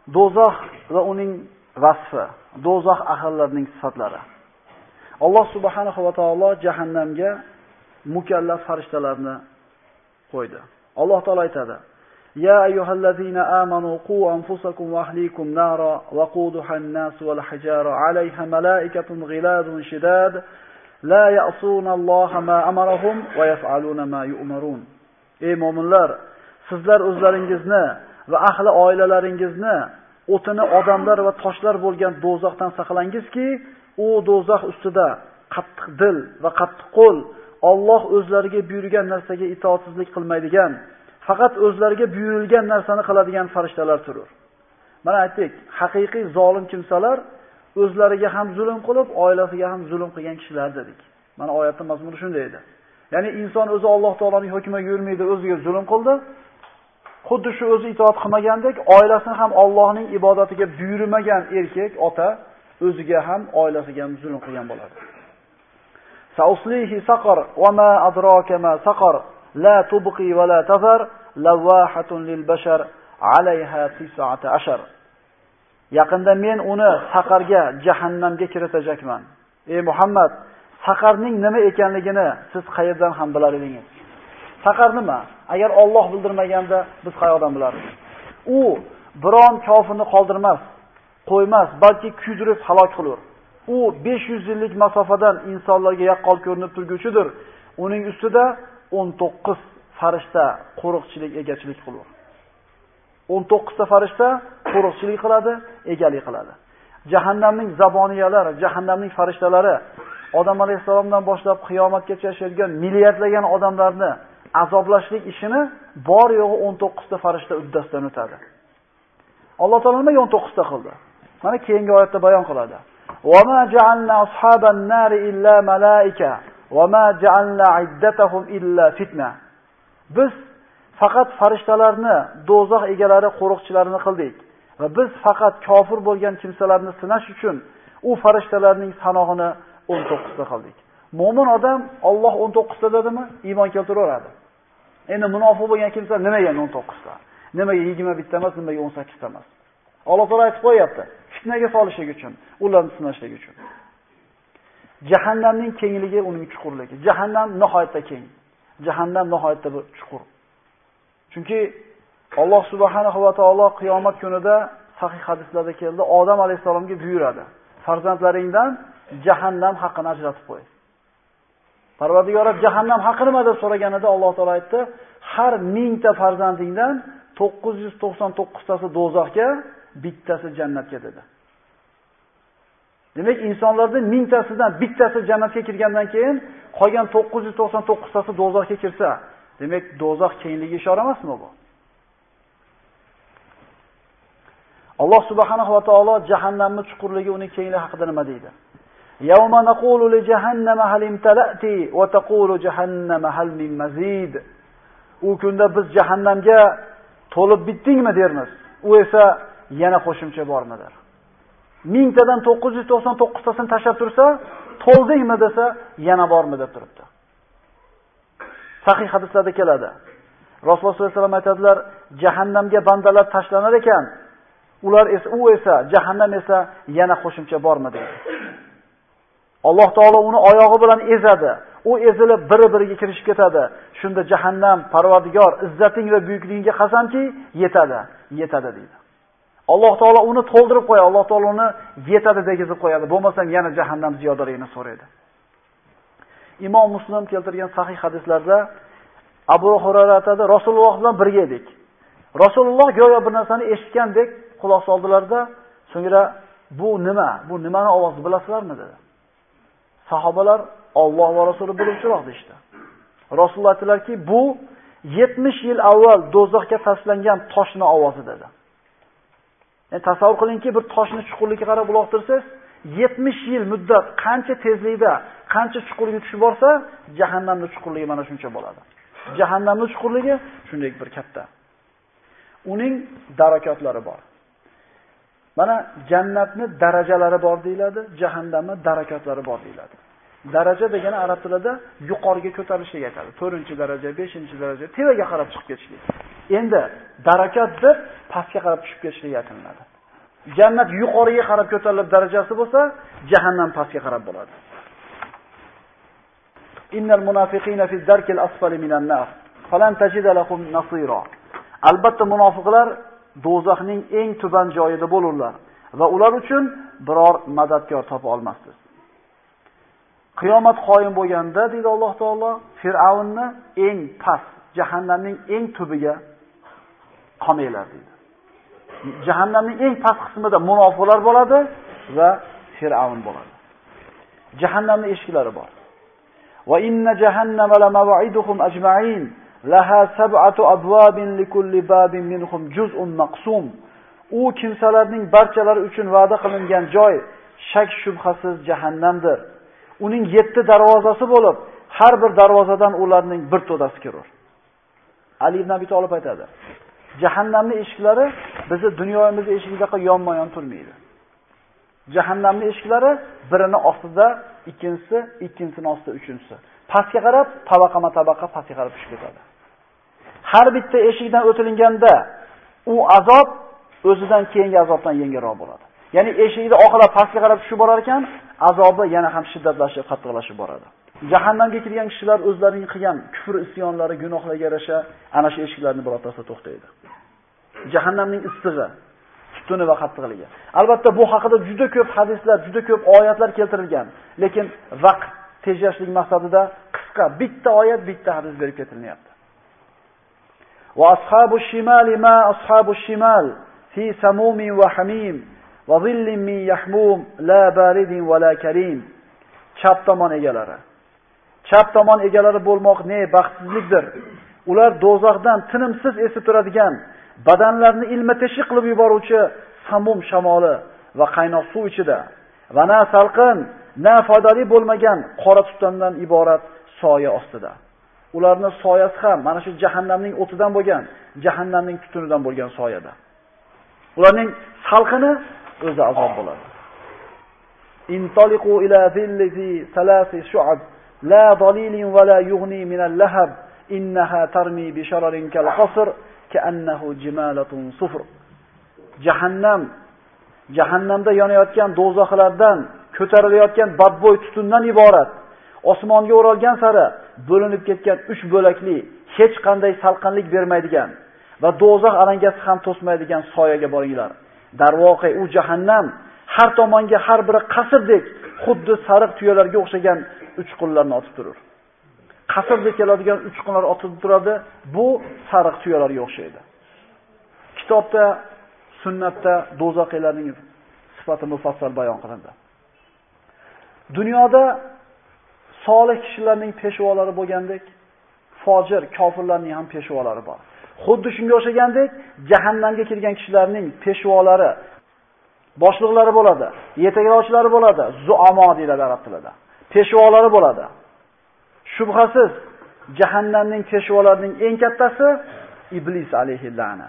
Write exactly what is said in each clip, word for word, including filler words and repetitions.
Do'zax va uning vasfi, do'zax ahllarining sifatlari. Alloh subhanahu va taolo jahannamga mukallaf farishtalarni qo'ydi. Alloh taolo aytadi: "Ya ayyuhallazina amanu qu anfusakum va ahlikum nara waquduha an-nas wal hijara 'alayha malaikatun ghiladun shidad la ya'suna Alloha ma amarahum va yaf'aluna ma yu'marun." Ey mu'minlar, sizlar o'zlaringizni va ahli oilalaringizni o'tini odamlar va toshlar bo'lgan do'zaxdan saqlangizki, u do'zax ustida qattiq dil va qattiq qo'l, Alloh o'zlariga buyurgan narsaga itoatsizlik qilmaydigan, faqat o'zlariga buyurilgan narsani qiladigan farishtalar turur. Mana aytdik, haqiqiy zolim kimsalar o'zlariga ham zulm qilib, oilasiga ham zulm qilgan kishilar dedik. Mana oyatning mazmuni shunday edi. Ya'ni inson o'zi Alloh taoloning hukmiga yurmaydi, o'ziga zulm qildi. Xuddi shu o'zi itoat qilmagandek, oilasini ham Allohning ibodatiga buyurmagan erkak, ota o'ziga ham oilasiga ham zulm qilgan bo'ladi. Sa'uslihi saqar va ma adraka ma saqar la tubqi va la tazar lawahatun lil bashar alayha tis'ata ashar. Yaqinda men uni saqarga, jahannamga kiritajakman. Ey Muhammad, saqarning nima ekanligini siz qayerdan ham bilar edingiz? Saqar nima? Agar Alloh bildirmaganda biz qayoqdan bilardik? U biron kofirni qoldirmas, qo'ymas, balki kuydirib halok qilur. U besh yuz yillik masofadan insonlarga yaqqol ko'rinib turguchidir. Uning ustida o'n to'qqiz farishta qo'riqchilik, egachilik qilur. o'n to'qqiz ta farishta qo'riqchilik qiladi, egalik qiladi. Jahannamning zaboniyalari, jahannamning farishtalari Odam alayhisalomdan boshlab qiyomatgacha yashaydigan milliardlagan odamlarni azoblashlik ishini bor yo'g'i o'n to'qqiz ta farishta uddasidan o'tadi. Alloh taolo nima o'n to'qqiz ta qildi? Mana keyingi oyatda bayon qiladi. "Va ma ja'alna ashaban nari illa malaika va ma ja'alna iddatahum illa fitna." Biz faqat farishtalarni do'zax egalari, qo'riqchilarini qildik va biz faqat kofir bo'lgan kimsalarni sinash uchun u farishtalarning sanog'ini o'n to'qqiz ta qildik. Mo'min odam Alloh o'n to'qqiz ta dedimi, iymon keltiraveradi. Endi munofiq bo'lgan kimsa nimaga o'n to'qqiz ta? Nimaga yigirma bir ta emas, nimaga o'n sakkiz ta emas? Alloh taolo aytib qo'yapti, fitnaga solishlik uchun, ularni sinashlik uchun. Jahannamning kengligi, uning chuqurligi. Jahannam nihoyatda keng. Jahannam nihoyatda bir chuqur. Chunki Alloh subhanahu va taolo qiyomat kunida sahih hadislarda keldi, Odam alayhisalomga buyuradi: "Farzandlaringdan jahannam haqqini ajratib qo'y." Parvardigor jahannam haqqi nima deb so'raganida Alloh taolo aytdi: "Har mingta farzandingdan to'qqiz yuz to'qson to'qqiz tasi do'zaxga, bittasi jannatga" dedi. Demak, insonlarning mingtasidan bittasi jannatga kirgandan keyin qolgan to'qqiz yuz to'qson to'qqiz tasi do'zaxga kirsa, demak, do'zax kengligi ishora emasmi bu? Alloh subhanahu va taolo jahannamning chuqurligi, uning kengligi haqida nima deydi? "Yawma naqulu li jahannama hal imtala'ti wa taqulu jahannama hal min mazid." U kunda biz jahannamga to'lib bitdingmi dermiz. U esa yana qo'shimcha bormi der. mingtadan to'qqiz yuz to'qson to'qqiz tasini tashlab tursa, to'ldingmi desa, yana bormi deb turibdi. Sahih hadislarda keladi. Rasululloh sollallohu alayhi vasallam aytadilar, jahannamga bandalar tashlanar ekan, ular esa u esa jahannam esa yana qo'shimcha bormi deydi. Alloh taolo uni oyog'i bilan ezadi. U ezilib biri-biriga kirishib ketadi. Shunda jahannam, Parvardigor, izzating va buyukligingga qasamki, yetadi, yetadi deydi. Alloh taolo uni to'ldirib qo'yadi, Alloh taolo uni yetadi degizib qo'yadi. Bo'lmasam yana jahannam ziyodaligini so'raydi. Imom Muslim keltirgan sahih hadislarda Abu Hurayra aytadi, Rasululloh bilan birga edik. Rasululloh go'yo bir narsani eshitgandek quloq soldilarda, so'ngra bu nima? Bu nimani ovozi bilasizlarmi dedi. Sahobalar Alloh va Rasuli biluvchiroq deydi. Rasululloh aytdilarki, bu yetmish yil avval do'zaxga tashlangan toshning ovozi dedi. Yani tasavvur qilingki, bir toshni chuqurligiga qarab uloqtirsangiz, yetmish yil muddat qancha tezlikda, qancha chuqurga tushib borsa, jahannamning chuqurligi mana shuncha bo'ladi. Jahannamning chuqurligi shunday bir katta. Uning darakatlari bor. Mana jannatning darajalari bor deyiladi, jahannamning darakatlari bor deyiladi. Daraja degani arab tilida yuqoriga ko'tarilishga aytadi. to'rtinchi daraja, beshinchi daraja, tevaga qarab chiqib ketishlik. Endi darakat deb pastga qarab tushib ketishlik aytiladi. Jannat yuqoriga qarab ko'tarilib darajasi bo'lsa, jahannam pastga qarab bo'ladi. Innal munafiqina fi darkil asfali minan nar, falan tajida lahum nasira. Albatta munofiqlar do'zaxning eng tuban joyida bo'lurlar va ular uchun biror madadkor topa olmassiz. Qiyomat qoyim bo'lganda, deydi Alloh taolo, Fir'avnni eng past, jahannamning eng tubiga qamanglar deydi. Jahannamning eng past qismida munofiqlar bo'ladi va Fir'avn bo'ladi. Jahannamning eshiklari bor. Va inna jahannama la maw'iduhum ajma'in, laha sab'atu abwabin likulli babin minhum juz'un maqsum. U kimsalarning barchalari uchun va'da qilingan joy shak shubhasiz jahannamdir. Uning yetti darvozasi bo'lib, har bir darvozadan ularning bir to'dasi kirar. Ali ibn Abi Talib aytadi: Jahannamning eshiklari bizni dunyoyimizning eshigidaqa yonma-yon turmaydi. Jahannamning eshiklari birini ostida, ikkinchisi, ikkinchisining ostida, uchinchisi. Pastga qarab, tabaqama-tabaqa pastga qarab tushib ketadi. Har bitta eshikdan o'tilinganda u azob o'zidan keyingi azobdan yengilroq bo'ladi. Ya'ni eshikni oxirlab pastga qarab tushib borar ekan, azobi yana ham shiddatlashib, qattiqlashib boradi. Jahannamga kirgan kishilar o'zlarining qilgan kufr isyonlari, gunohlarga yarasha ana shu eshiklarni birortasida to'xtaydi. Jahannamning issig'i, tutuni va qattiqligi. Albatta bu haqida juda ko'p hadislar, juda ko'p oyatlar keltirilgan, lekin vaqt tejashlik maqsadida qisqa bitta oyat, bitta hadis berib ketilyapti. Va ashabu shimali ma ashabu shimal fi samumin va hamim va zillin min yahmum la baridin va la karim. Chap tomon egalari. Chap tomon egalari bo'lmoq ne baxtsizlikdir. Ular do'zaxdan tinimsiz esib turadigan, badanlarni ilma-teshi qilib yuboruvchi samum shamoli va qaynoq suv ichida va na salqin, na foydali bo'lmagan qora tutundan iborat soya ostida. Ularning soyasi ham mana shu jahannamning o'tidan bo'lgan, jahannamning tutunidan bo'lgan soyada. Ularning salqini o'zi azob bo'ladi. Intaliqu ila zilli salasi shu'ab la dalilin va la yughni min al-lahab innaha tarmi bi shararin kal qasr ka'annahu jimalatun sufr. Jahannam jahannamda yonayotgan do'zaxlardan ko'tarilayotgan badbo'y tutundan iborat. Osmonga o'ralgan sari bo'linib ketgan uch bo'lakli, hech qanday salqinlik bermaydigan va do'zax alangasi ham to'smaydigan soyaga boringlar. Darvoqe u jahannam har tomonga har biri qasrdek, xuddi sariq tuyalarga o'xshagan uchqunlarni otib turur. Qasrdek keladigan uchqunlar otib turadi, bu sariq tuyalarga o'xshaydi. Kitobda, sunnatda do'zaxlarning sifati mufassal bayon qilindi. Dunyoda solih kishilarning peshvolari bo'lgandek, fojir, kofirlarning ham peshvolari bor. Xuddi shunga o'xshagandek, jahannamga kirgan kishilarning peshvolari, boshliqlari bo'ladi, yetaklovchilari bo'ladi, zuamo deyiladi arab tilida. Peshvolari bo'ladi. Shubhasiz, jahannamning peshvolarining eng kattasi iblis alayhi la'na.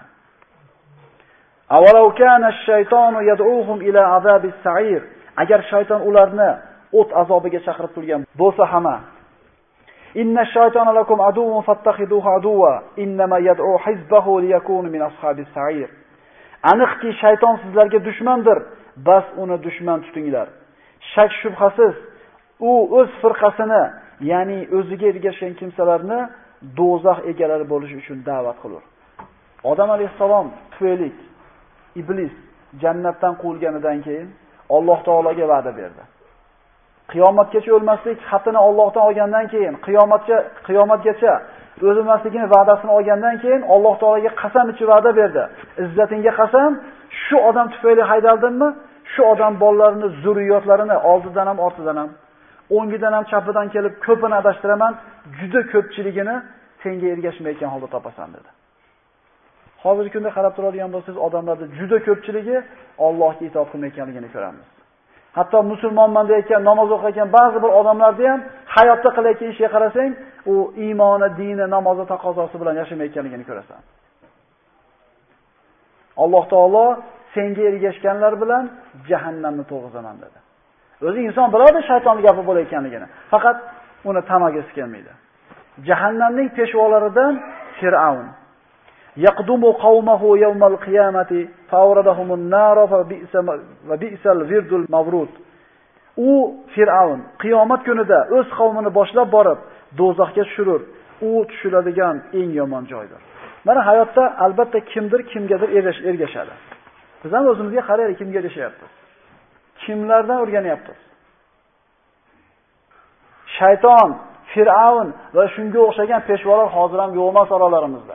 Avalau kana ash-shaytonu yad'uhum ila azabis sa'ir. Agar shayton ularni o't azobiga chaqirib turgan bo'lsa ham, inna ash-shaytona lakum aduwwun fattakhiduhu aduwwa innama yad'u hizbahu liyakunu min ashabis sa'ir. Aniqki shayton sizlarga dushmandir, bas uni dushman tutinglar. Shak shubhasiz, u o'z firqasini, ya'ni o'ziga ergashgan kimsalarni do'zax egalari bo'lish uchun da'vat qilur. Odam alayhisalom tufayli iblis jannatdan quvilganidan keyin Alloh taologa va'da berdi. Qiyomatgacha o'lmaslik xatini Allohdan olgandan keyin, qiyomatga qiyomatgacha o'lmasligini va'dasini olgandan keyin Alloh taologa qasam ichib va'da berdi. Izzatingga qasam, shu odam tufayli haydaldimmi? Shu odam bolalarini, zurriyotlarini oldidan ham, ortidan ham, o'ngidan ham, chapidan kelib ko'pini adashtiraman, juda ko'pchiligini senga ergashmayotgan holda topasan dedi. Hozirgi kunda qarab turadigan bo'lsangiz, odamlarda juda ko'pchiligi Allohga itoat qilmayotganligini ko'ramiz. Hatto musulmonman deyotgan, namoz o'qiyotgan ba'zi bir odamlarni ham hayotda qilayotgan ishga qarasang, u iymoni, dini, namozi taqozosi bilan yashamayotganligini ko'rasan. Alloh taolo senga ergashganlar bilan jahannamni to'g'rizaman dedi. O'zi inson biladi shaytonning gapi bo'layotganligini, faqat uni tamagisi kelmaydi. Jahannamning peshvolaridan Fir'avn. yaqdumu qawmahu yawmal qiyamati fawradahumun nar fa bi'sa va bi'sal virdul mavrud. U Fir'avn qiyomat kunida o'z qavmini boshlab borib do'zaxga tushirur. U tushiladigan eng yomon joydir. Mana hayotda albatta kimdir kimgadir ergashadi. Biz ham o'zimizga qaraylik, kimga ergashyapmiz? Kimlardan o'rganyapmiz? Shayton, Fir'avn va shunga o'xshagan peshvolar hozir ham yo'q emas oralarimizda.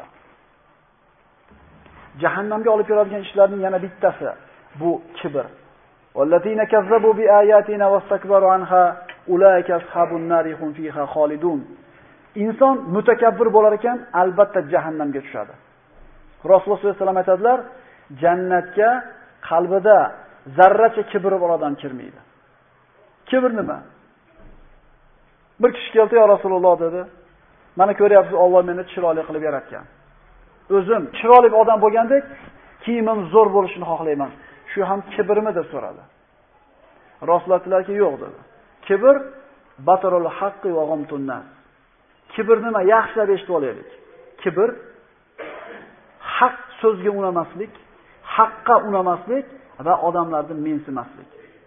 Jahannamga olib keladigan ishlarning yana bittasi bu kibr. Vallazina kazzabu bi ayatina wastakbaru anha ulaika ashabun nar hum fiha khalidun. Inson mutakabbir bo'lar ekan, albatta jahannamga tushadi. Rasululloh sollallohu alayhi vasallam aytadilar, jannatga qalbida zarracha kibr bor odam kirmaydi. Kibr nima? Bir kishi keldi, "Ya Rasululloh" dedi. "Mana ko'ryapsiz, Alloh meni chiroyli qilib yaratgan. O'zim chiroyli odam bo'lgandek, kiyimim zo'r bo'lishini xohlayman. Shu ham kibrmi?" deb so'radi. Rasululloh aytdilarki, "Yo'q" dedi. Kibr batarul haqqi va ghamtun nas. Kibr nima? Yaxshilab eshitib olaylik. Kibr haq so'zga unamaslik, haqqa unamaslik va odamlarni mensimaslik.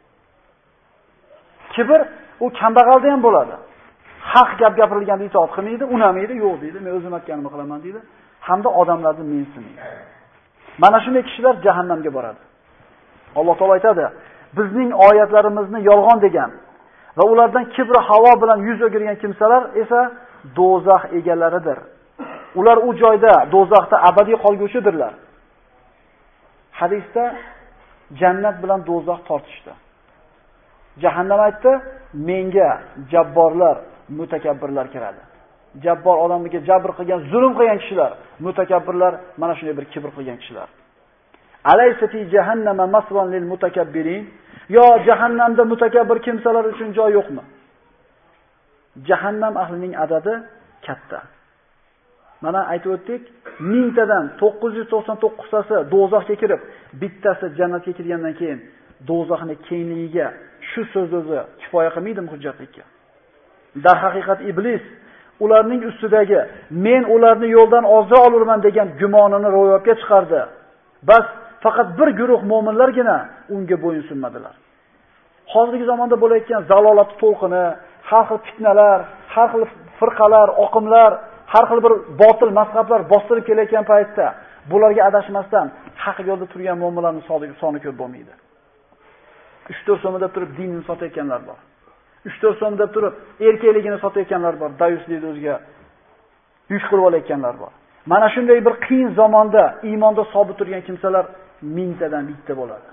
Kibr u kambag'alda ham bo'ladi. Haq gap gapirilganda itoat qilmaydi, unamaydi, yo'q deydi, men o'zim aytganimni qilaman deydi, hamda odamlarni mensimaydi. Mana shunday kishilar jahannamga boradi. Alloh taolo aytadi, bizning oyatlarimizni yolg'on degan va ulardan kibri havo bilan yuz o'girgan kimsalar esa do'zax egalaridir. Ular u joyda, do'zaxda abadiy qolguvchidirlar. Hadisda jannat bilan do'zax tortishdi. Jahannam aytdi, menga jabborlar, mutakabbirlar kiradi. Jabbor odamga jabr qilgan, zulm qilgan kishilar, mutakabbirlar mana shunday bir kibr qilgan kishilar. Alaysa fi jahannama maswan lil mutakabbirin? Yo jahannamda mutakabbir kimsalar uchun joy yo'qmi? Jahannam ahlining adadi katta. Mana aytib o'tdik, mingtadan to'qqiz yuz to'qson to'qqiztasi do'zaxga kirib, bittasi jannatga kirgandan keyin do'zaxning kengligiga shu so'z o'zi kifoya qilmaydimi hujjatlikka? Dar haqiqat iblis ularning ustidagi men ularni yo'ldan ozdira olurman degan gumonini ro'yobga chiqardi. Bas faqat bir guruh mu'minlargina unga bo'yinsunmadilar. Hozirgi zamonda bo'layotgan zalolat to'lqini, har xil fitnalar, har xil firqalar, oqimlar, har xil bir botil mazhablar bostirib kelayotgan paytda bularga adashmasdan haq yo'lda turgan mu'minlarning soni ko'p bo'lmaydi. uch to'rt so'm deb turib dinini sotayotganlar bor. uch to'rt so'm deb turib erkakligini sotayotganlar bor. Dayuslikni o'ziga yuk qilib olayotganlar bor. Mana shunday bir qiyin zamonda iymonda sobit turgan kimsalar mingtadan bitta bo'ladi.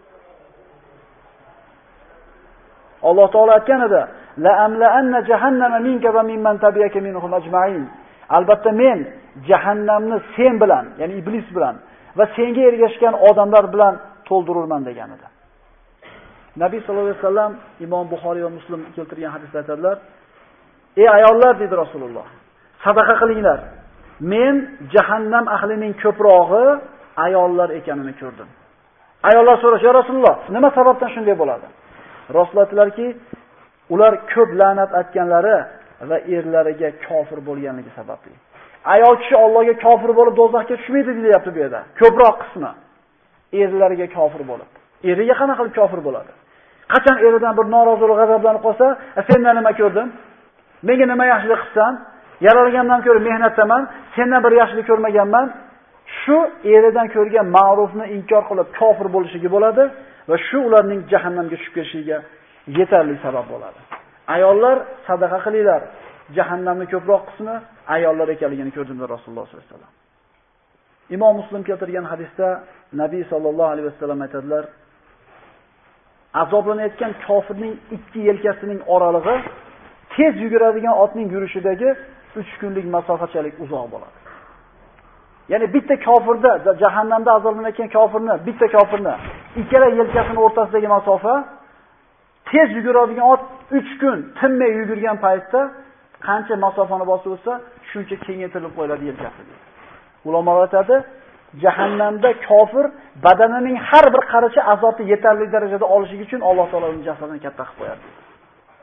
Alloh taolo aytgan edi, la amla anna jahannama minka va mimman tabi'aka minhum ajma'in. Albatta men jahannamni sen bilan, ya'ni iblis bilan va senga ergashgan odamlar bilan to'ldirurman degan edi. Nabiy sallallohu alayhi vasallam Imom Buxoriy va Muslim keltirgan hadisda aytadilar: "Ey ayollar," dedi Rasululloh, "sadaqa qilinglar. Men jahannam ahlining ko'prog'i ayollar ekanini ko'rdim." Ayollar so'rash: "Ya Rasululloh, nima sababdan shunday bo'ladi?" Rasululloh aytdilarki, ular ko'p la'nat aytganlari va erlariga kofir bo'lganligi sababli. Ayol kishi Allohga kofir bo'lib do'zaxga tushmaydi deyapti bu yerda. Ko'proq qismi erlariga kofir bo'lib. Eriga qana qilib kofir bo'ladi? Qachon eridan bir norozilik, g'azablanib qolsa, "Sendan nima ko'rdim? Menga nima yaxshilik qilsan? Yaralgandan ko'ra mehnatdaman, sendan bir yaxshilik ko'rmaganman." Shu eridan ko'rgan ma'rufni inkor qilib kofir bo'lishiga bo'ladi va shu ularning jahannamga tushib ketishiga yetarli sabab bo'ladi. Ayollar sadaqa qilinglar. Jahannamning ko'proq qismi ayollar ekanligini ko'rdim dedi Rasululloh sollallohu alayhi vasallam. Imom Muslim keltirgan hadisda Nabiy sallallohu alayhi vasallam aytadilar: azoblanayotgan kofirning ikki yelkasining oralig'i tez yuguradigan otning yurishidagi uch kunlik masofachalik uzoq bo'ladi. Ya'ni bitta kofirda, jahannamda azoblanayotgan kofirni, bitta kofirni ikkala yelkasining o'rtasidagi masofa tez yuguradigan ot uch kun tinmay yugurgan paytda qancha masofani bosib o'tsa, shuncha kengaytirilib qo'yiladi yelkasi. Ulamolar aytadi, jahannamda kofir badanining har bir qarichi azobni yetarli darajada olishi uchun Alloh taolo uning jasadini katta qilib qo'yadi.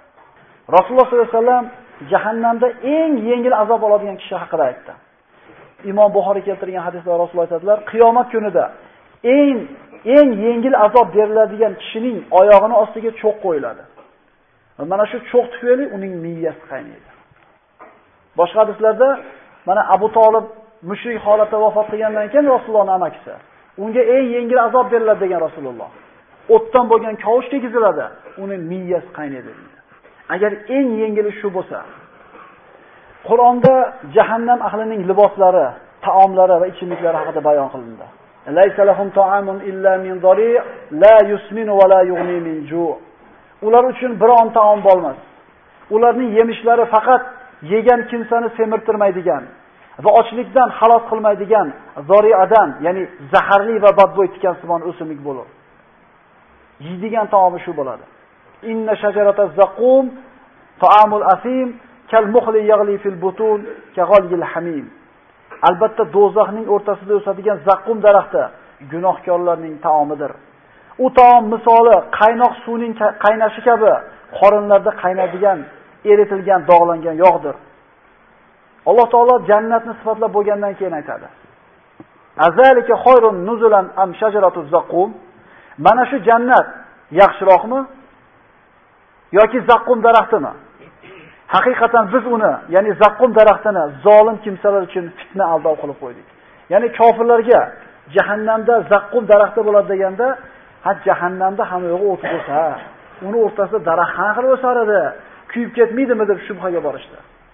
Rasululloh sollallohu alayhi vasallam jahannamda eng yengil azob oladigan kishi haqida aytdi. Imom Buxoriy keltirgan hadisda Rasululloh aytadilar, qiyomat kunida eng eng yengil azob beriladigan kishining oyog'ini ostiga cho'q qo'yiladi. Va mana shu cho'q tufayli uning miyasi qaynaydi. Boshqa hadislarda mana Abu Talib mushrik holatda vafot qilgandan keyin Rasulullohning amakisi, unga eng yengil azob beriladi degan Rasululloh. O'tdan bo'lgan kavush tegiziladi, uning miyasi qaynaydi deydi. Agar eng yengili shu bo'lsa, Qur'onda jahannam ahlining liboslari, taomlari va ichimliklari haqida bayon qilindi. Laysa lahum ta'amun illa min dari' la yusminu va la yughni min ju'. Ular uchun biron taom bo'lmas. Ularning yemishlari faqat yegan kimsani semirtirmaydigan va ochlikdan xalos qilmaydigan zori'adan, ya'ni zaharli va badbo'y tikan simon o'simlik bo'lur. Yeydigan taomi shu bo'ladi. Inna shajarataz zaqum ta'amul asim kal mukhli yaghli fil butun ka ghalil hamim. Albatta do'zaxning o'rtasida o'sadigan zaqqum daraxti gunohkorlarning taomidir. U taom misoli qaynoq suvning qaynashi kabi qorinlarda qaynaydigan, eritilgan, dog'langan yog'dir. Alloh taolo jannatni sifatlab bo'lgandan keyin aytadi. Azalika khayrun nuzulan am shajaratuz zaqum? Mana shu jannat yaxshiroqmi yoki zaqqum daraxtimi? Haqiqatan biz uni, ya'ni zaqqum daraxtini zolim kimsalar uchun fitna aldov qilib qo'ydik. Ya'ni kofirlarga jahannamda zaqqum daraxti bo'ladi deganda, ha jahannamda hamma yo'g'i o't bo'lsa, uni o'rtasida daraxt qanaqa qilib o'sar edi, kuyib ketmaydimi deb shubhaga borishdi.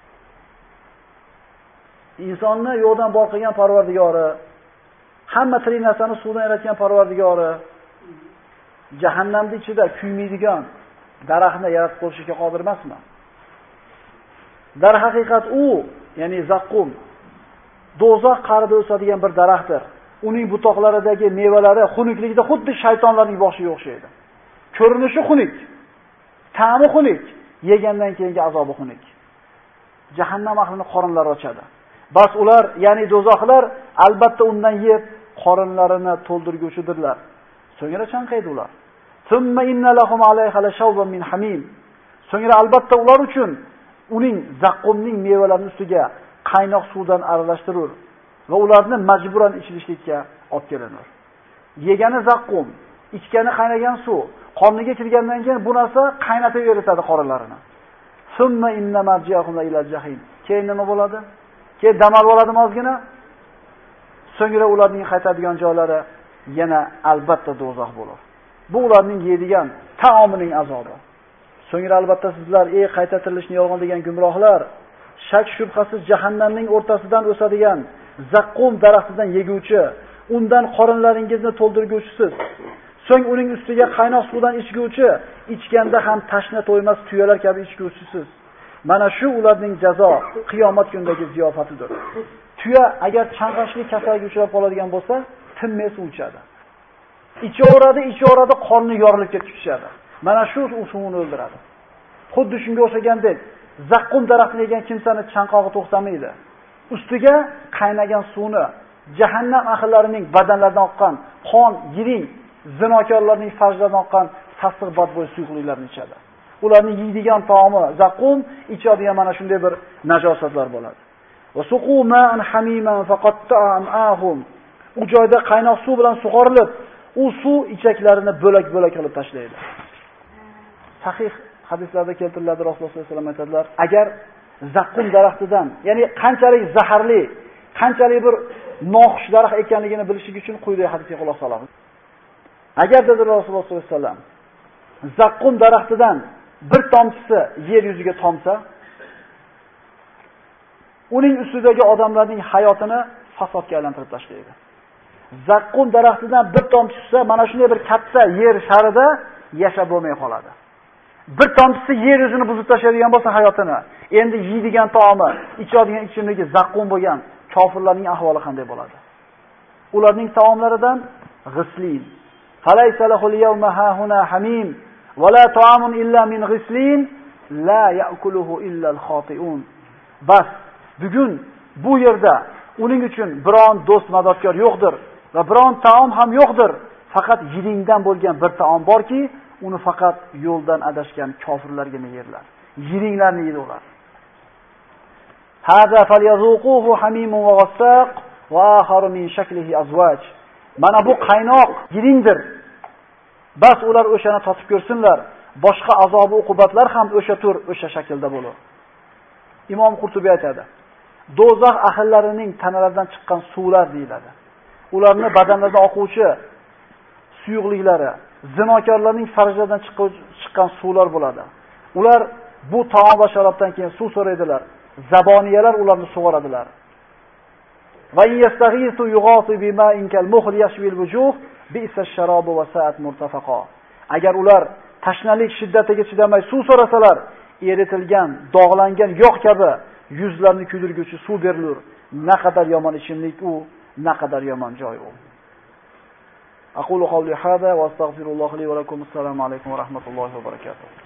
Insonni yo'qdan bor qilgan Parvardigori, hamma tirik narsani suvdan yaratgan Parvardigori jahannamning ichida kuymaydigan daraxtni yaratib qo'yishga qodir emasmi? Dar haqiqat u, ya'ni zaqqum do'zax qa'rida o'sadigan bir daraxtdir. Uning butoqlaridagi mevalari xunukligida xuddi shaytonlarning boshiga o'xshaydi. Ko'rinishi xunuk, ta'mi xunuk, yegandan keyingi azobi xunuk. Jahannam ahlining qorinlari ochadi. Bas ular, ya'ni do'zaxlar albatta undan yeb qorinlarini to'ldirguvchidirlar. So'ngra chanqaydi ular. Thumma inna lahum alayha la shawban min hamim. So'ngra albatta ular uchun uning zaqqumning mevalarining ustiga qaynoq suvdan aralashtirur va ularni majburan ichishlikka olib kelinur. Yegani zaqqum, ichgani qaynagan suv, qorniga kirgandan keyin bu narsa qaynatib yeritadi qorinlarini. Summa inna marji'ahum ila jahim. Keyin nima bo'ladi? Keyin dam oladimi ozgina? So'ngra ularning qaytadigan joylari yana albatta do'zax bo'ladi. Bu ularning yeydigan taomining azobi. So'ngra albatta sizlar, ey qayta tirilishni yolg'on degan gumrohlar, shak shubhasiz jahannamning o'rtasidan o'sadigan zaqqum daraxtidan yeguvchi, undan qorinlaringizni to'ldirguvchisiz. So'ng uning ustiga qaynoq suvdan ichguvchi, ichganda ham tashna to'ymas tuyalar kabi ichguvchisiz. Mana shu ularning jazo, qiyomat kunidagi ziyofatidir. Tuya agar chanqashli kasalga uchrab qoladigan bo'lsa, tinmay suv ichadi. Ichaveradi, ichaveradi, qorni yorilib ketib tushadi. Mana shu suvni o'ldiradi. Xuddi shunga o'xshagandek, zaqqum daraxtini yegan kimsani chanqog'i to'xtamaydi. Ustiga qaynagan suvni, jahannam ahllarining badanlaridan oqqan qon, yiring, zinokorlarning farjlaridan oqqan sassiq badbo'y suyuqliklarni ichadi. Ularning yeydigan taomi zaqqum, ichadigan mana shunday bir najosatlar bo'ladi. Va suqu ma'an hamiman faqatta'a am'ahum. U joyda qaynoq suv bilan sug'orilib, u suv ichaklarini bo'lak-bo'lak qilib tashlaydi. Sahih hadislarda keltiriladi, Rasululloh sollallohu alayhi vasallam aytadilar, agar zaqqum daraxtidan, ya'ni qanchalik zaharli, qanchalik bir noxush daraxt ekanligini bilishlik uchun quyidagi hadisga quloq solamiz. Agar dedi Rasululloh sollallohu alayhi vasallam, zaqqum daraxtidan bir tomchisi yer yuziga tomsa, uning ustidagi odamlarning hayotini fasodga aylantirib tashlaydi. Zaqqum daraxtidan bir tomchi tushsa, mana shunday bir katta yer sharida yashab bo'lmay qoladi. Bir tomchisi yer yuzini buzib tashlaydigan bo'lsa hayotini, endi yeydigan taomi, ichadigan ichimligi zaqqum bo'lgan kofirlarning ahvoli qanday bo'ladi? Ularning taomlaridan g'islin. Falaysa lahul yawma hahuna hamim va la ta'amun illa min ghislin la ya'kuluhu illa al-khati'un. Bas, bugun bu yerda uning uchun biron do'st madadkor yo'qdir va biron taom ham yo'qdir. Faqat yiringdan bo'lgan bir taom borki, uni faqat yo'ldan adashgan kofirlargina yerlar. Yiringlarni yeydi ular. hada falyazuquhu hamimun va ghassaq va akharu min shaklihi azwaj. Mana bu qaynoq yilingdir. Bas ular o'shani totib ko'rsinlar. Boshqa azobi uqubatlar ham o'sha tur, o'sha shaklda bo'ladi. Imom Qurtubiy aytadi. Do'zax ahllarining tanalaridan chiqqan suvlar deyiladi. Ularning badanlaridan oquvchi suyuqliklari, zinokorlarning farjlaridan chiqqan suvlar bo'ladi. Ular bu taom va sharobdan keyin suv so'raydilar. Zaboniyalar ularni sug'oradilar. Va yastaghisu yughasu bima'in kal-muhl yashbil wujuh bi'sa ash-sharobu wa sa'at murtafaqa. Agar ular tashnalik shiddatiga chidamay suv so'rasalar, eritilgan, dog'langan yog' kabi yuzlarni kuydirguvchi suv berilur. Naqadar yomon ichimlik u, naqadar yomon joy u. Aqulu qawli hada va astaghfirulloh li va lakum. Assalomu alaykum va rahmatullohi va barakatuh.